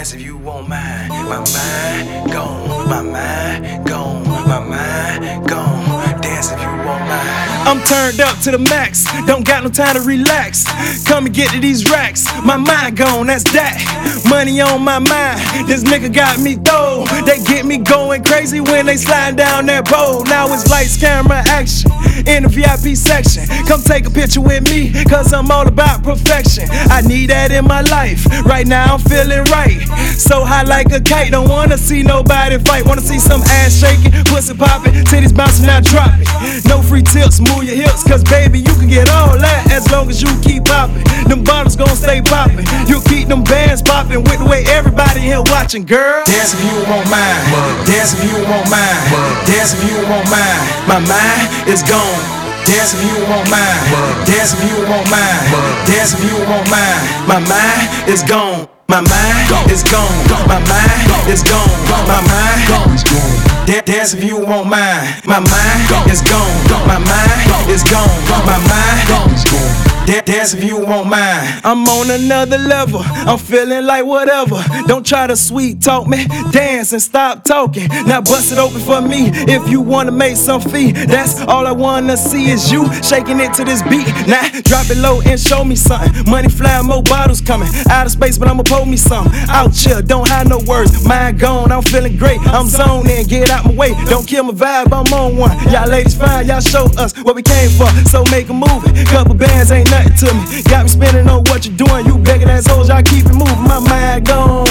Dance if you want mine. My mind gone, my mind gone, my mind gone. Dance if you want mine. I'm turned up to the max, don't got no time to relax. Come and get to these racks, my mind gone, that's that. Money on my mind, this nigga got me though. They get me going crazy when they slide down that pole. Now it's lights, camera, action in the VIP section. Come take a picture with me, cause I'm all about perfection. I need that in my life, right now I'm feeling right. So high like a kite, don't wanna see nobody fight. Wanna see some ass shaking, pussy popping, titties bouncing, now drop it. No free tips, move your hips, cause baby you can get all that as long as you keep popping. Them bottles gon' stay popping, you keep them bands popping with the way everybody here watching, girl. Dance if you want mine, dance if you want mine, dance if you want mine. My mind is gone. Dance if you want mine, dance if you want mine, dance if you want mine. My mind is gone. My mind is gone. My mind is gone. My mind is gone. Dance if you want mine. My mind is gone. My mind is gone. My mind is gone. Dance if you want mine. I'm on another level, I'm feeling like whatever. Don't try to sweet talk me, dance and stop talking. Now bust it open for me if you wanna make some fee. That's all I wanna see is you shaking it to this beat. Now drop it low and show me something. Money fly, more bottles coming out of space, but I'ma pull me something. Out here, don't have no words, mind gone, I'm feeling great. I'm zoning, get out my way, don't kill my vibe, I'm on one. Y'all ladies fine, y'all show us what we came for, so make a movie. Couple bands ain't nothing to me, got me spinning on what you're doing. You begging assholes, y'all keep it moving. My mind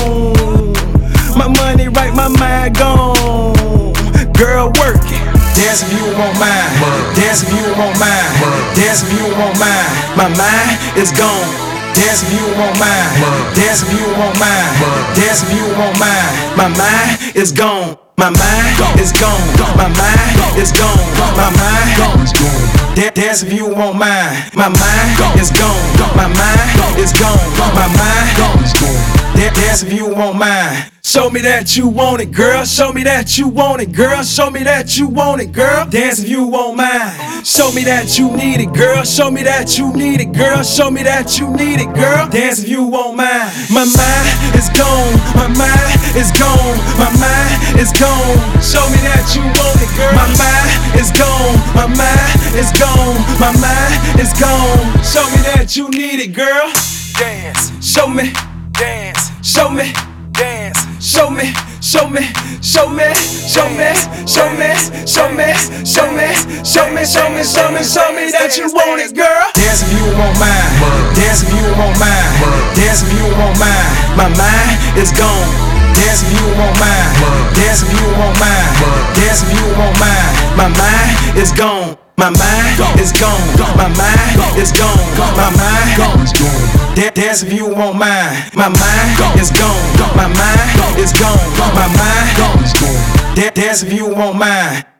gone, my money right, my mind gone. Girl, work it. Dance if you want mine, dance if you want mine, dance if you want mine. My mind is gone. Dance if you want mine, dance if you want mine, dance if you want mine. My mind is gone. My mind is gone. My mind is gone. My mind is gone. Dance if you want mine. My mind is gone. My mind is gone. My mind is gone. Dance if you want mine. Show me that you want it, girl. Show me that you want it, girl. Show me that you want it, girl. Dance if you want mine. Show me that you need it, girl. Show me that you need it, girl. Show me that you need it, girl. Dance if you want mine. My mind is gone. My mind is gone. My mind is gone. Show me that you want it, girl. My mind is gone. My mind is gone. My mind is gone. Show me that you need it, girl. Dance. Show me. Dance. Show me. Dance. Show me, show me, show me, show me, show me, show me, show me, show me, show me, show me, show me that you want it, girl. Dance if you want mine, dance if you want mine, dance if you want mine. My mind is gone. Dance if you want mine, dance if you want mine, dance if you want mine. My mind is gone. My mind is gone. My mind is gone. My mind is gone. Dance if you want mine. My mind is gone. My mind is gone. My mind is gone. Dance if you want mine.